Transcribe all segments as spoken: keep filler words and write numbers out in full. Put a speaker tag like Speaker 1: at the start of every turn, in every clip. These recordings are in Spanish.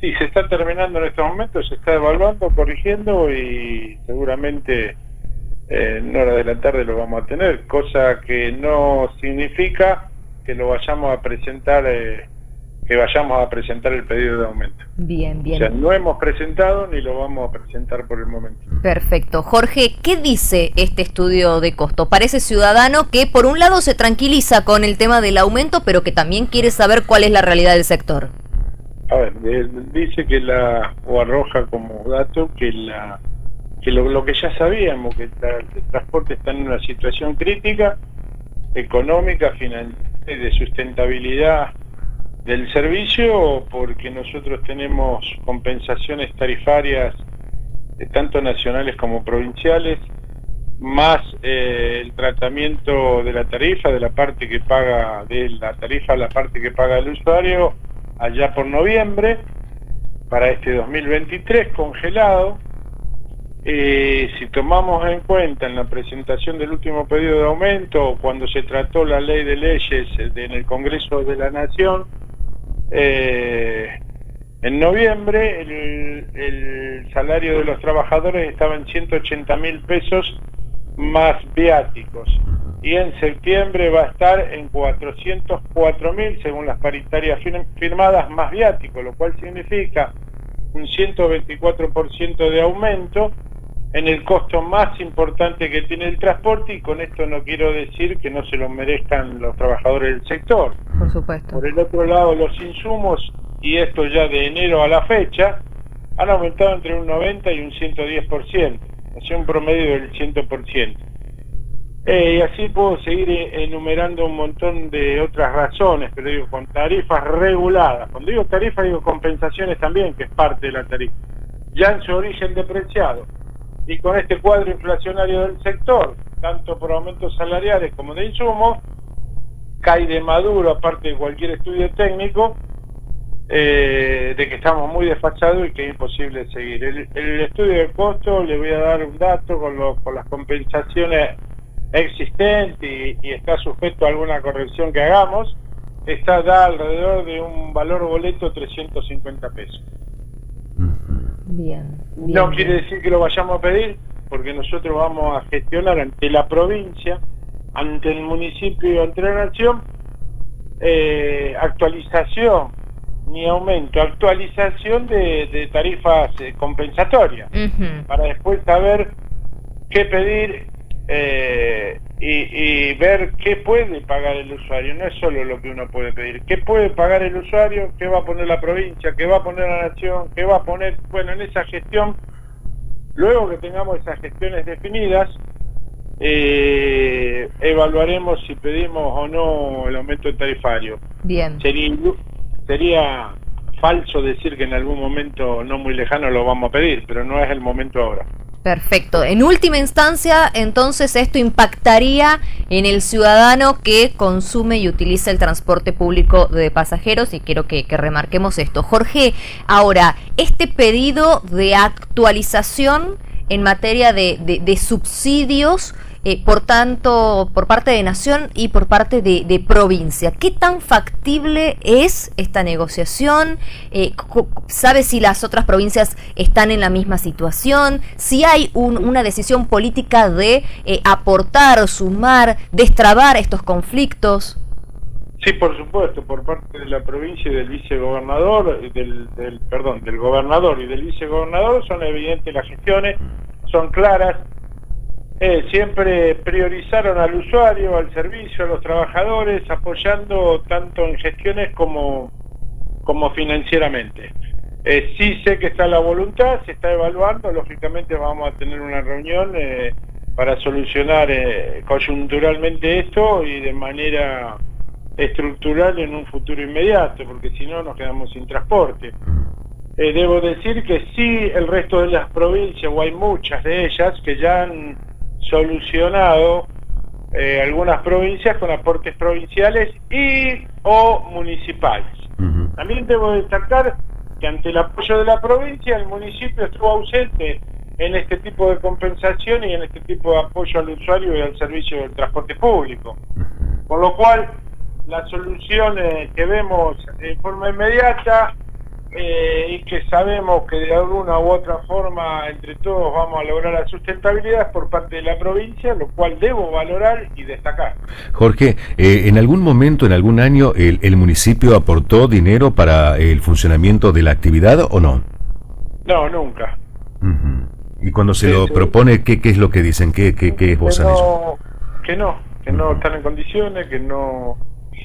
Speaker 1: Sí, se está terminando en estos momentos, se está evaluando, corrigiendo y seguramente eh, en horas de la tarde lo vamos a tener, cosa que no significa que lo vayamos a presentar, eh, que vayamos a presentar el pedido de aumento.
Speaker 2: Bien, bien.
Speaker 1: O sea, no hemos presentado ni lo vamos a presentar por el momento.
Speaker 2: Perfecto. Jorge, ¿qué dice este estudio de costo? Parece ciudadano que por un lado se tranquiliza con el tema del aumento, pero que también quiere saber cuál es la realidad del sector.
Speaker 1: A ver, eh, dice que la, o arroja como dato que la que lo, lo que ya sabíamos, que la, el transporte está en una situación crítica, económica, financiera, de sustentabilidad del servicio, porque nosotros tenemos compensaciones tarifarias, eh, tanto nacionales como provinciales, más eh, el tratamiento de la tarifa, de la parte que paga, de la tarifa a la parte que paga el usuario, allá por noviembre, para este dos mil veintitrés, congelado. Eh, si tomamos en cuenta en la presentación del último pedido de aumento, cuando se trató la ley de leyes de, en el Congreso de la Nación, eh, en noviembre el, el salario de los trabajadores estaba en ciento ochenta mil pesos más viáticos, y en septiembre va a estar en cuatrocientos cuatro mil según las paritarias firmadas más viáticos, lo cual significa un ciento veinticuatro por ciento de aumento en el costo más importante que tiene el transporte, y con esto no quiero decir que no se lo merezcan los trabajadores del sector.
Speaker 2: Por supuesto.
Speaker 1: Por el otro lado, los insumos, y esto ya de enero a la fecha, han aumentado entre un noventa y un ciento diez por ciento, o sea, un promedio del cien por ciento. Eh, y así puedo seguir enumerando un montón de otras razones, pero digo, con tarifas reguladas. Cuando digo tarifa, digo compensaciones también, que es parte de la tarifa, ya en su origen depreciado, y con este cuadro inflacionario del sector, tanto por aumentos salariales como de insumos, cae de maduro, aparte de cualquier estudio técnico, eh, de que estamos muy desfasados y que es imposible seguir. El, el estudio de costo, le voy a dar un dato con, lo, con las compensaciones existentes y, y está sujeto a alguna corrección que hagamos, está da alrededor de un valor boleto trescientos cincuenta pesos.
Speaker 2: Bien, bien,
Speaker 1: no
Speaker 2: bien.
Speaker 1: quiere decir que lo vayamos a pedir, porque nosotros vamos a gestionar ante la provincia, ante el municipio y ante la nación, eh, actualización, ni aumento, actualización de, de tarifas eh, compensatorias,
Speaker 2: Uh-huh.
Speaker 1: para después saber qué pedir eh, y, y ver qué puede pagar el usuario. No es solo lo que uno puede pedir, qué puede pagar el usuario, qué va a poner la provincia, qué va a poner la nación, qué va a poner, bueno, en esa gestión, luego que tengamos esas gestiones definidas, eh, evaluaremos si pedimos o no el aumento tarifario.
Speaker 2: Bien.
Speaker 1: Sería, sería falso decir que en algún momento no muy lejano lo vamos a pedir, pero no es el momento ahora.
Speaker 2: Perfecto. En última instancia, entonces esto impactaría en el ciudadano que consume y utiliza el transporte público de pasajeros, y quiero que, que remarquemos esto. Jorge, ahora, este pedido de actualización en materia de, de, de subsidios, eh, por tanto, por parte de Nación y por parte de, de provincia, ¿qué tan factible es esta negociación? Eh, ¿Sabe si las otras provincias están en la misma situación? Si hay un, una decisión política de eh, aportar, sumar, destrabar estos conflictos.
Speaker 1: Sí, por supuesto, por parte de la provincia y del vicegobernador, del, del perdón, del gobernador y del vicegobernador, son evidentes las gestiones, son claras. Eh, siempre priorizaron al usuario, al servicio, a los trabajadores, apoyando tanto en gestiones como, como financieramente. Eh, sí sé que está la voluntad, se está evaluando, lógicamente vamos a tener una reunión eh, para solucionar eh, coyunturalmente esto y de manera estructural en un futuro inmediato, porque si no nos quedamos sin transporte. Eh, debo decir que sí, el resto de las provincias, o hay muchas de ellas, que ya han solucionado eh, algunas provincias con aportes provinciales y o municipales. Uh-huh. También debo destacar que ante el apoyo de la provincia, el municipio estuvo ausente en este tipo de compensación y en este tipo de apoyo al usuario y al servicio del transporte público. Por lo cual, las soluciones que vemos en forma inmediata eh, y que sabemos que de alguna u otra forma entre todos vamos a lograr la sustentabilidad por parte de la provincia, lo cual debo valorar y destacar.
Speaker 3: Jorge, eh, ¿en algún momento, en algún año, el, el municipio aportó dinero para el funcionamiento de la actividad o no?
Speaker 1: No, nunca.
Speaker 3: Uh-huh. Y cuando se
Speaker 1: sí,
Speaker 3: lo
Speaker 1: sí.
Speaker 3: propone, ¿qué, ¿qué es lo que dicen? ¿Qué, qué, qué esbozan ellos?
Speaker 1: Que no, que no están en condiciones, que no...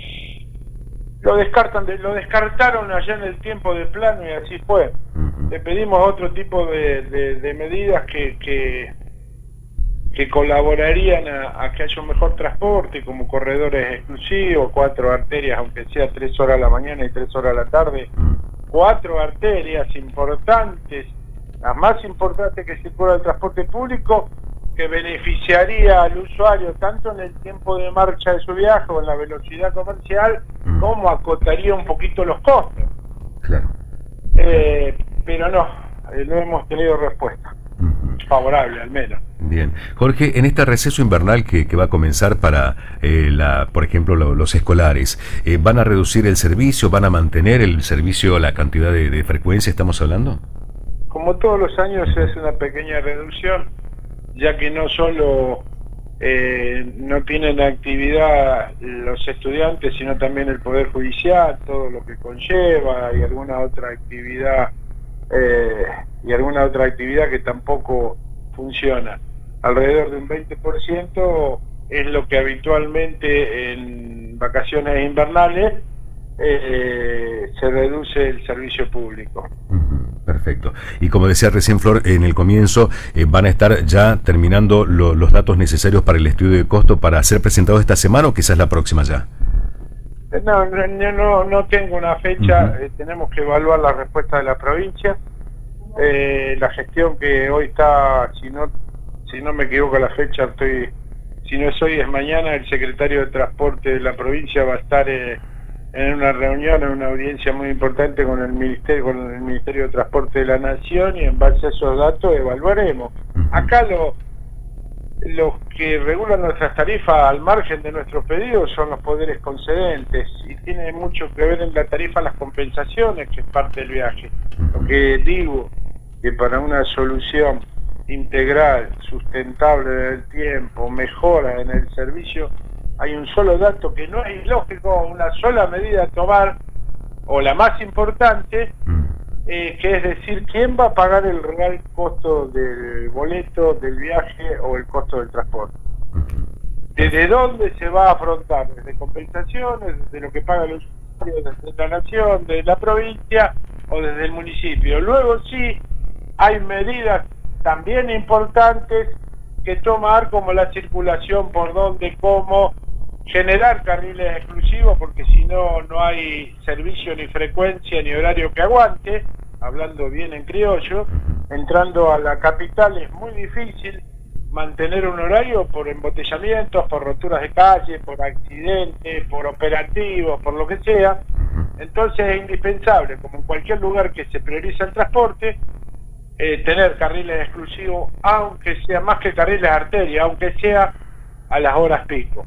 Speaker 1: Lo descartan, de, lo descartaron allá en el tiempo de plano y así fue. Uh-huh. Le pedimos otro tipo de, de, de medidas que, que, que colaborarían a, a que haya un mejor transporte, como corredores exclusivos, cuatro arterias, aunque sea tres horas a la mañana y tres horas a la tarde, uh-huh. cuatro arterias importantes, las más importantes que circula el transporte público, que beneficiaría al usuario tanto en el tiempo de marcha de su viaje o en la velocidad comercial, mm. como acotaría un poquito los costos.
Speaker 3: Claro.
Speaker 1: Eh, pero no, eh, no hemos tenido respuesta uh-huh. favorable al menos.
Speaker 3: Bien. Jorge, en este receso invernal que, que va a comenzar para, eh, la, por ejemplo, lo, los escolares, eh, ¿van a reducir el servicio? ¿Van a mantener el servicio, la cantidad de, de frecuencia estamos hablando?
Speaker 1: Como todos los años se hace una pequeña reducción, ya que no solo eh, no tienen actividad los estudiantes, sino también el Poder Judicial, todo lo que conlleva, y alguna otra actividad, eh, y alguna otra actividad que tampoco funciona. Alrededor de un veinte por ciento es lo que habitualmente en vacaciones invernales eh, se reduce el servicio público.
Speaker 3: Perfecto. Y como decía recién Flor, en el comienzo, eh, van a estar ya terminando lo, los datos necesarios para el estudio de costo para ser presentado esta semana o quizás la próxima ya.
Speaker 1: No, no, no, no tengo una fecha, uh-huh. eh, tenemos que evaluar la respuesta de la provincia. Eh, la gestión que hoy está, si no, si no me equivoco la fecha, estoy, si no es hoy es mañana, el secretario de Transporte de la provincia va a estar eh, en una reunión, en una audiencia muy importante con el Ministerio, con el Ministerio de Transporte de la Nación, y en base a esos datos evaluaremos. Acá lo, los que regulan nuestras tarifas al margen de nuestros pedidos son los poderes concedentes, y tiene mucho que ver en la tarifa las compensaciones, que es parte del viaje. Lo que digo, que para una solución integral, sustentable del tiempo, mejora en el servicio, hay un solo dato que no es ilógico, una sola medida a tomar, o la más importante, eh, que es decir, ¿quién va a pagar el real costo del boleto, del viaje o el costo del transporte? ¿Desde dónde se va a afrontar? ¿Desde compensaciones, desde lo que paga el usuario, desde la nación, desde la provincia o desde el municipio? Luego sí, hay medidas también importantes que tomar, como la circulación, por dónde, cómo, generar carriles exclusivos, porque si no, no hay servicio, ni frecuencia, ni horario que aguante, hablando bien en criollo. Entrando a la capital es muy difícil mantener un horario por embotellamientos, por roturas de calle, por accidentes, por operativos, por lo que sea. Entonces es indispensable, como en cualquier lugar que se prioriza el transporte, eh, tener carriles exclusivos, aunque sea más que carriles arteria, aunque sea a las horas pico.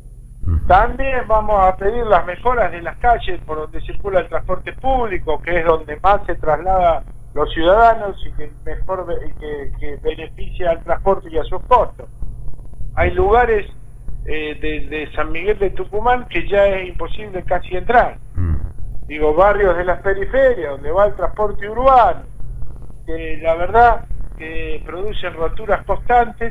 Speaker 1: También vamos a pedir las mejoras de las calles por donde circula el transporte público, que es donde más se traslada los ciudadanos y que mejor que, que beneficia al transporte y a sus costos. Hay lugares eh, de, de San Miguel de Tucumán que ya es imposible casi entrar. Digo, barrios de las periferias donde va el transporte urbano, que la verdad que producen roturas constantes.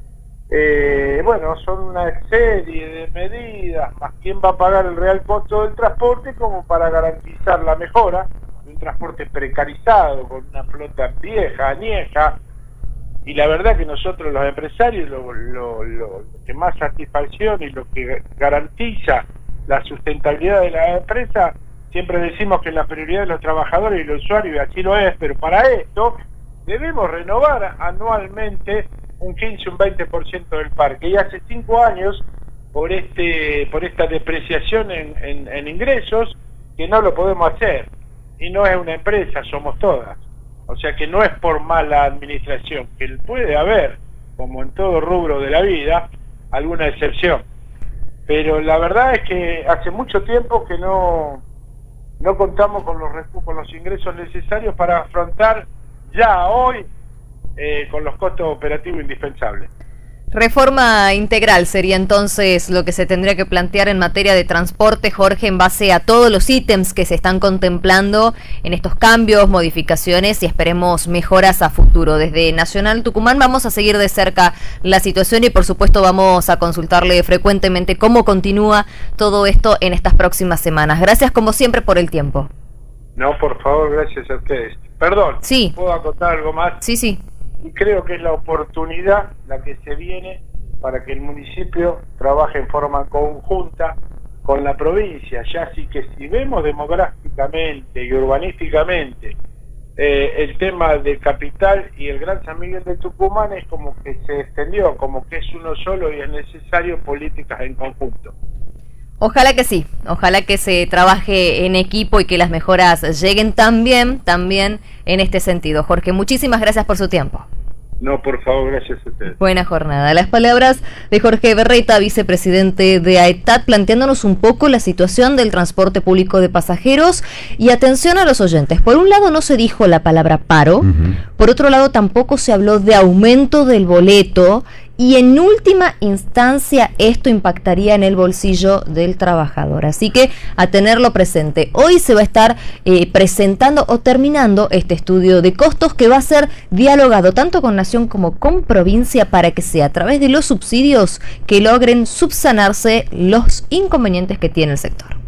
Speaker 1: Eh, bueno, son una serie de medidas, más quién va a pagar el real costo del transporte, como para garantizar la mejora de un transporte precarizado, con una flota vieja, añeja. Y la verdad que nosotros los empresarios, lo, lo, lo, lo que más satisfacción y lo que garantiza la sustentabilidad de la empresa, siempre decimos que la prioridad de los trabajadores y los usuarios, y así lo es, pero para esto debemos renovar anualmente un quince, un veinte por ciento del parque, y hace cinco años, por este por esta depreciación en, en, en ingresos, que no lo podemos hacer, y no es una empresa, somos todas, o sea que no es por mala administración, que puede haber, como en todo rubro de la vida, alguna excepción, pero la verdad es que hace mucho tiempo que no no contamos con los recursos, con los ingresos necesarios para afrontar ya hoy eh, con los costos operativos indispensables.
Speaker 2: Reforma integral sería entonces lo que se tendría que plantear en materia de transporte, Jorge, en base a todos los ítems que se están contemplando en estos cambios, modificaciones y esperemos mejoras a futuro. Desde Nacional Tucumán vamos a seguir de cerca la situación y por supuesto vamos a consultarle frecuentemente cómo continúa todo esto en estas próximas semanas. Gracias como siempre por el tiempo.
Speaker 1: No, por favor, gracias a ustedes. Perdón,
Speaker 2: sí.
Speaker 1: ¿Puedo acotar algo más?
Speaker 2: Sí, sí.
Speaker 1: Y creo que es la oportunidad la que se viene para que el municipio trabaje en forma conjunta con la provincia, ya así que si vemos demográficamente y urbanísticamente eh, el tema de Capital y el Gran San Miguel de Tucumán es como que se extendió, como que es uno solo y es necesario políticas en conjunto.
Speaker 2: Ojalá que sí, ojalá que se trabaje en equipo y que las mejoras lleguen también, también en este sentido. Jorge, muchísimas gracias por su tiempo.
Speaker 1: No, por favor, gracias a ustedes.
Speaker 2: Buena jornada. Las palabras de Jorge Berreta, vicepresidente de AETAT, planteándonos un poco la situación del transporte público de pasajeros. Y atención a los oyentes. Por un lado no se dijo la palabra paro, uh-huh. Por otro lado tampoco se habló de aumento del boleto. Y en última instancia esto impactaría en el bolsillo del trabajador. Así que a tenerlo presente. Hoy se va a estar eh, presentando o terminando este estudio de costos que va a ser dialogado tanto con Nación como con provincia para que sea a través de los subsidios que logren subsanarse los inconvenientes que tiene el sector.